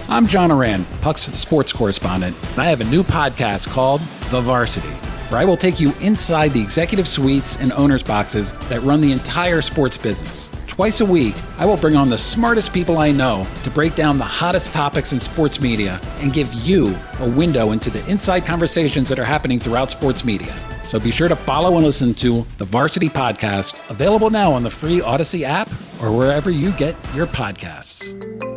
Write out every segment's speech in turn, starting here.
I'm John Oran, Puck's sports correspondent, and I have a new podcast called The Varsity, where I will take you inside the executive suites and owners' boxes that run the entire sports business. Twice a week, I will bring on the smartest people I know to break down the hottest topics in sports media and give you a window into the inside conversations that are happening throughout sports media. So be sure to follow and listen to The Varsity Podcast, available now on the free Odyssey app or wherever you get your podcasts.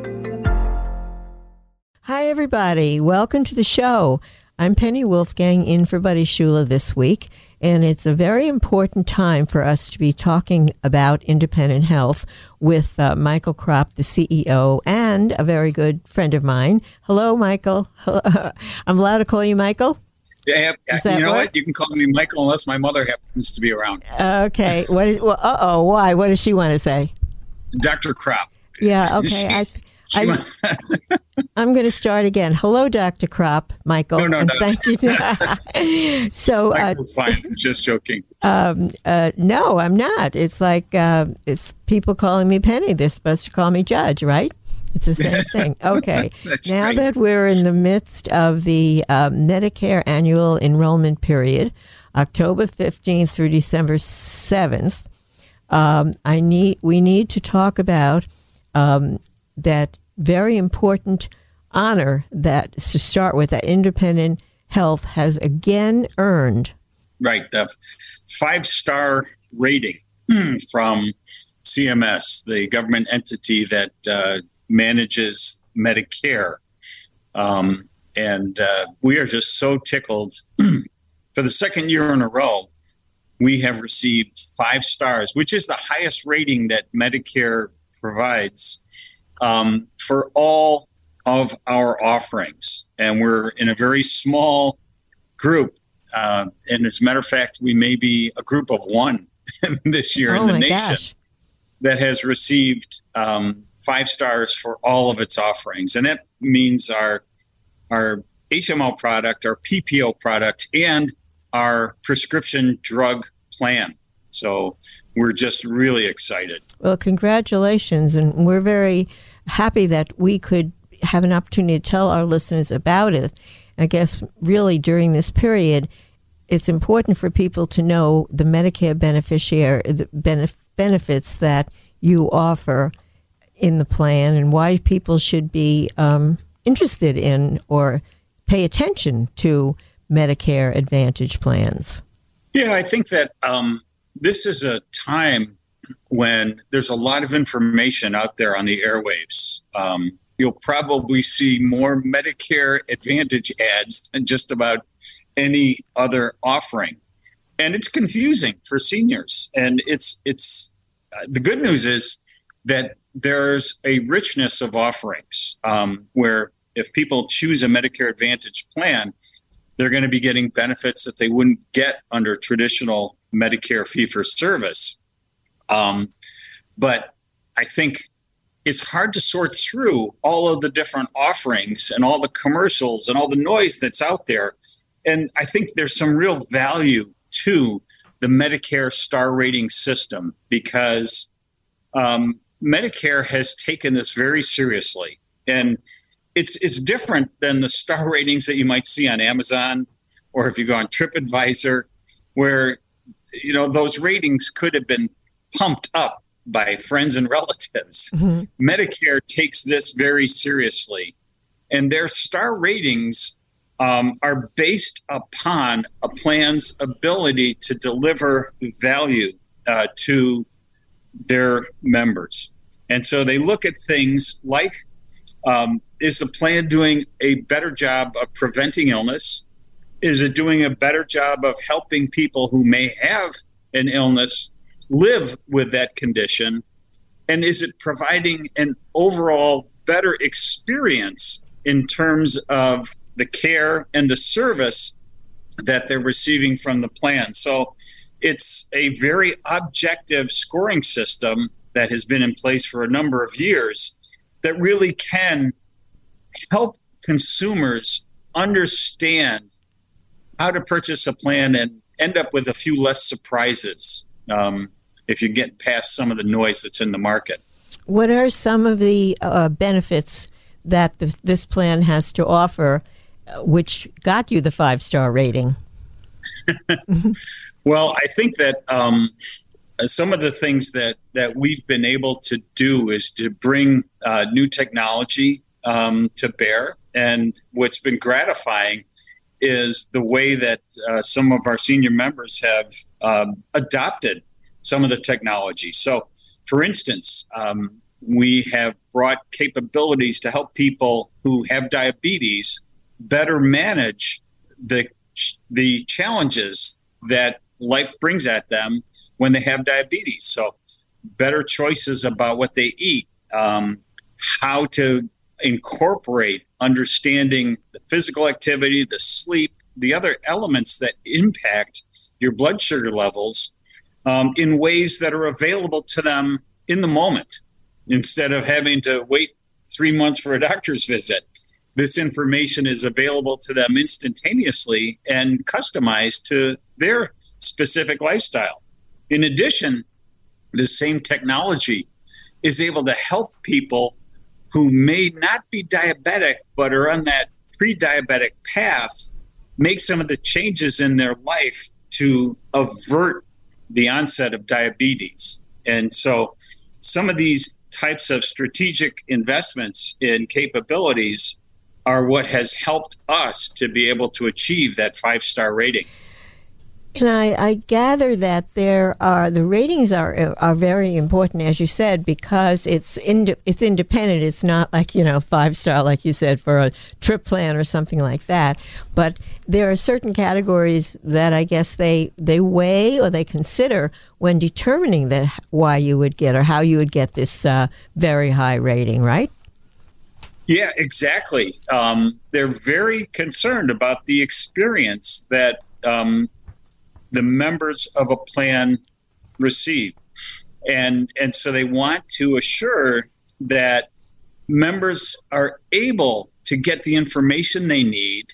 Hi, everybody. Welcome to the show. I'm Penny Wolfgang in for Buddy Shula this week, and it's a very important time for us to be talking about independent health with Michael Kropp, the CEO, and a very good friend of mine. Hello, Michael. I'm allowed to call you Michael? Yeah, you know what? You can call me Michael unless my mother happens to be around. Okay. Why? What does she want to say? Dr. Kropp. Yeah, okay. I'm going to start again. Hello, Dr. Kropp, Michael. No. Thank you. So, Michael's fine. I'm just joking. No, I'm not. It's like it's people calling me Penny. They're supposed to call me Judge, right? It's the same thing. Okay. Now right. that we're in the midst of the Medicare annual enrollment period, October 15th through December 7th, we need to talk about that very important honor that, to start with, that independent health has again earned. Right. The 5-star rating from CMS, the government entity that manages Medicare. And we are just so tickled. For the second year in a row, we have received 5 stars, which is the highest rating that Medicare provides for all of our offerings. And we're in a very small group. And as a matter of fact, we may be a group of one this year in the nation that has received 5 stars for all of its offerings. And that means our HMO product, our PPO product, and our prescription drug plan. So we're just really excited. Well, congratulations. And we're very happy that we could have an opportunity to tell our listeners about it. I guess really during this period, it's important for people to know the Medicare beneficiary, the benefits that you offer in the plan and why people should be interested in or pay attention to Medicare Advantage plans. Yeah, I think that this is a time when there's a lot of information out there on the airwaves. You'll probably see more Medicare Advantage ads than just about any other offering. And it's confusing for seniors. And it's the good news is that there's a richness of offerings where if people choose a Medicare Advantage plan, they're going to be getting benefits that they wouldn't get under traditional Medicare fee-for-service. But I think it's hard to sort through all of the different offerings and all the commercials and all the noise that's out there. And I think there's some real value to the Medicare star rating system because Medicare has taken this very seriously. And it's different than the star ratings that you might see on Amazon or if you go on TripAdvisor, where those ratings could have been pumped up by friends and relatives. Mm-hmm. Medicare takes this very seriously, and their star ratings are based upon a plan's ability to deliver value to their members. And so they look at things like, is the plan doing a better job of preventing illness? Is it doing a better job of helping people who may have an illness live with that condition? And is it providing an overall better experience in terms of the care and the service that they're receiving from the plan? So it's a very objective scoring system that has been in place for a number of years that really can help consumers understand how to purchase a plan and end up with a few less surprises if you get past some of the noise that's in the market. What are some of the benefits that this plan has to offer, which got you the 5-star rating? Well, I think that some of the things that we've been able to do is to bring new technology to bear. And what's been gratifying is the way that some of our senior members have adopted some of the technology. So, for instance, we have brought capabilities to help people who have diabetes better manage the challenges that life brings at them when they have diabetes. So better choices about what they eat, how to incorporate understanding the physical activity, the sleep, the other elements that impact your blood sugar levels in ways that are available to them in the moment, instead of having to wait 3 months for a doctor's visit. This information is available to them instantaneously and customized to their specific lifestyle. In addition, the same technology is able to help people who may not be diabetic but are on that pre-diabetic path make some of the changes in their life to avert the onset of diabetes. And so some of these types of strategic investments in capabilities are what has helped us to be able to achieve that 5-star rating. And I gather that the ratings are very important, as you said, because it's independent. It's not like 5-star, like you said, for a trip plan or something like that. But there are certain categories that I guess they weigh or they consider when determining why you would get or how you would get this very high rating, right? Yeah, exactly. They're very concerned about the experience that the members of a plan receive. And so they want to assure that members are able to get the information they need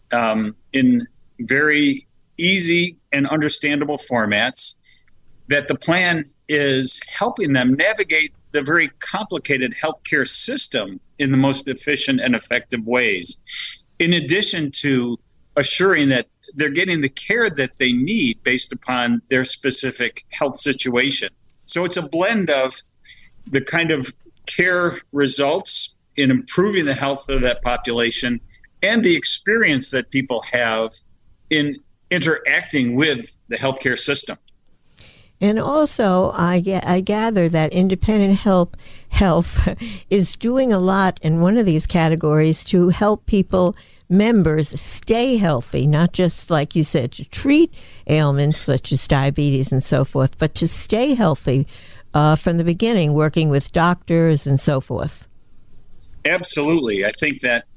in very easy and understandable formats, that the plan is helping them navigate the very complicated healthcare system in the most efficient and effective ways, in addition to assuring that they're getting the care that they need based upon their specific health situation. So it's a blend of the kind of care results in improving the health of that population and the experience that people have in interacting with the healthcare system. And also, I gather that Independent Health is doing a lot in one of these categories to help members stay healthy, not just, like you said, to treat ailments such as diabetes and so forth, but to stay healthy from the beginning, working with doctors and so forth. Absolutely. I think that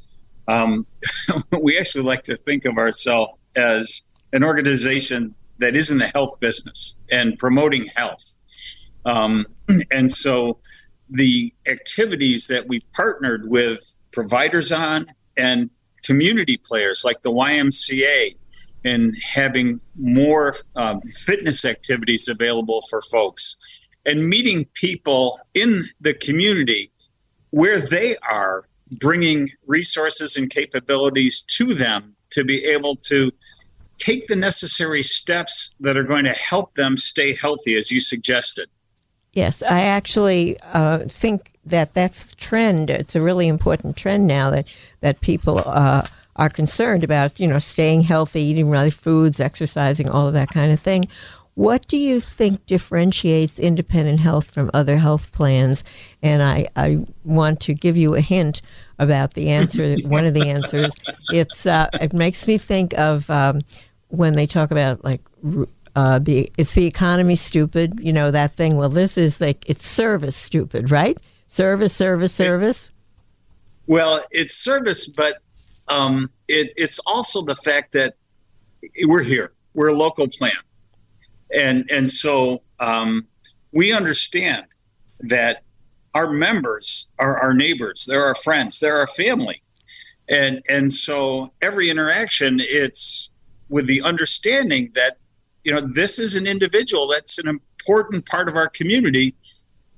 we actually like to think of ourselves as an organization that is in the health business and promoting health. And so the activities that we partnered with providers on and community players like the YMCA and having more fitness activities available for folks and meeting people in the community where they are, bringing resources and capabilities to them to be able to take the necessary steps that are going to help them stay healthy, as you suggested. Yes, I actually think that that's the trend. It's a really important trend now that people are concerned about, staying healthy, eating right foods, exercising, all of that kind of thing. What do you think differentiates Independent Health from other health plans? And I want to give you a hint about the answer. One of the answers, it makes me think of when they talk about it's the economy stupid, that thing. Well, this is it's service stupid, right? Service. Well, it's service, but it's also the fact that we're here. We're a local plan. And so we understand that our members are our neighbors, they're our friends, they're our family. And so every interaction, it's with the understanding that, this is an individual that's an important part of our community,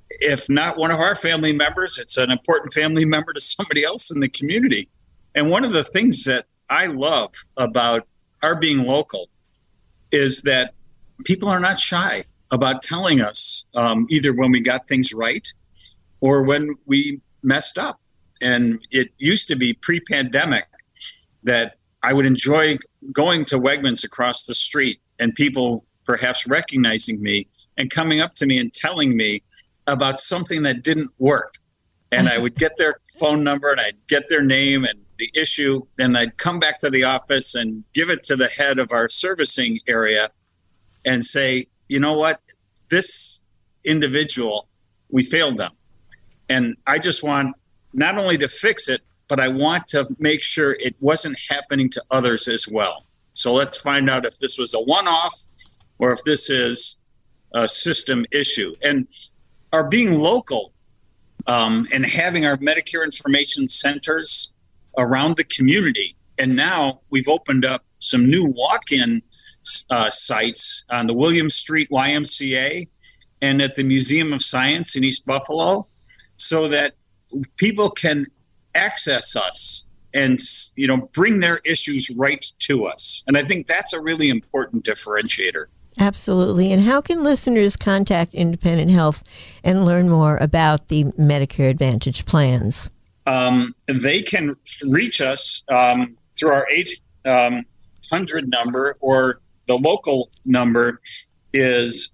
if not one of our family members, it's an important family member to somebody else in the community. And one of the things that I love about our being local is that people are not shy about telling us either when we got things right or when we messed up. And it used to be pre-pandemic that I would enjoy going to Wegmans across the street and people perhaps recognizing me and coming up to me and telling me about something that didn't work. And I would get their phone number and I'd get their name and the issue. Then I'd come back to the office and give it to the head of our servicing area and say, you know what, this individual, we failed them. And I just want not only to fix it, but I want to make sure it wasn't happening to others as well. So let's find out if this was a one-off or if this is a system issue. And our being local and having our Medicare information centers around the community. And now we've opened up some new walk-in sites on the William Street YMCA and at the Museum of Science in East Buffalo, so that people can access us and, you know, bring their issues right to us. And I think that's a really important differentiator. Absolutely. And how can listeners contact Independent Health and learn more about the Medicare Advantage plans? They can reach us through our 800 number, or the local number is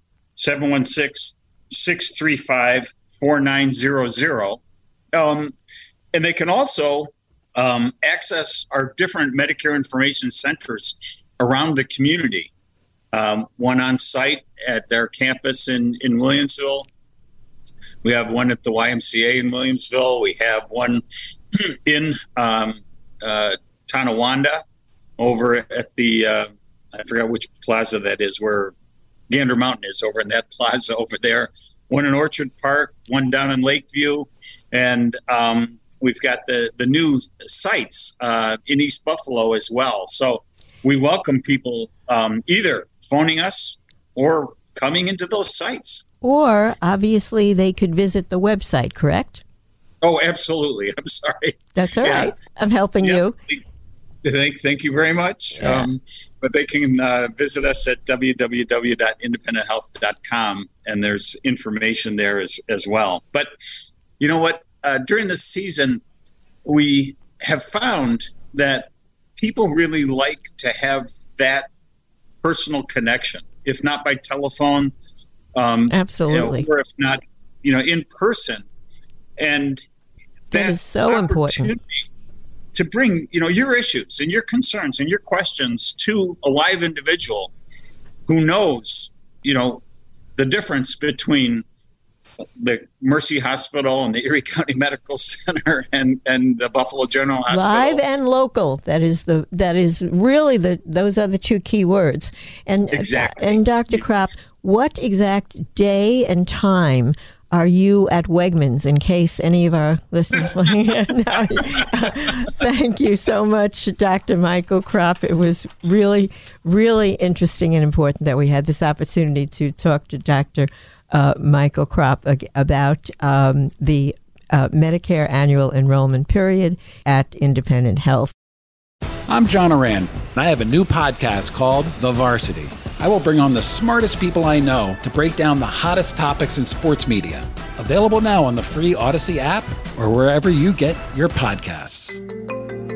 716-635-4900. And they can also access our different Medicare information centers around the community. One on site at their campus in Williamsville. We have one at the YMCA in Williamsville. We have one in Tonawanda over at the, I forgot which plaza that is, where Gander Mountain is, over in that plaza over there. One in Orchard Park, one down in Lakeview. And we've got the new sites in East Buffalo as well. So we welcome people either phoning us or coming into those sites. Or obviously they could visit the website, correct? Oh, absolutely. I'm sorry. That's all right. I'm helping you. Thank you very much. Yeah. But they can visit us at www.independenthealth.com, and there's information there as well. But you know what? During the season, we have found that people really like to have that personal connection, if not by telephone. Absolutely. Or if not, in person. And that is so important. To bring, your issues and your concerns and your questions to a live individual who knows, the difference between the Mercy Hospital and the Erie County Medical Center and the Buffalo General Hospital. Live and local. That is really those are the two key words. And exactly. And Dr. Kropp, what exact day and time are you at Wegmans, in case any of our listeners Thank you so much, Dr. Michael Kropp. It was really, really interesting and important that we had this opportunity to talk to Dr. Michael Kropp about the Medicare annual enrollment period at Independent Health. I'm John Oran, and I have a new podcast called The Varsity. I will bring on the smartest people I know to break down the hottest topics in sports media. Available now on the free Odyssey app or wherever you get your podcasts.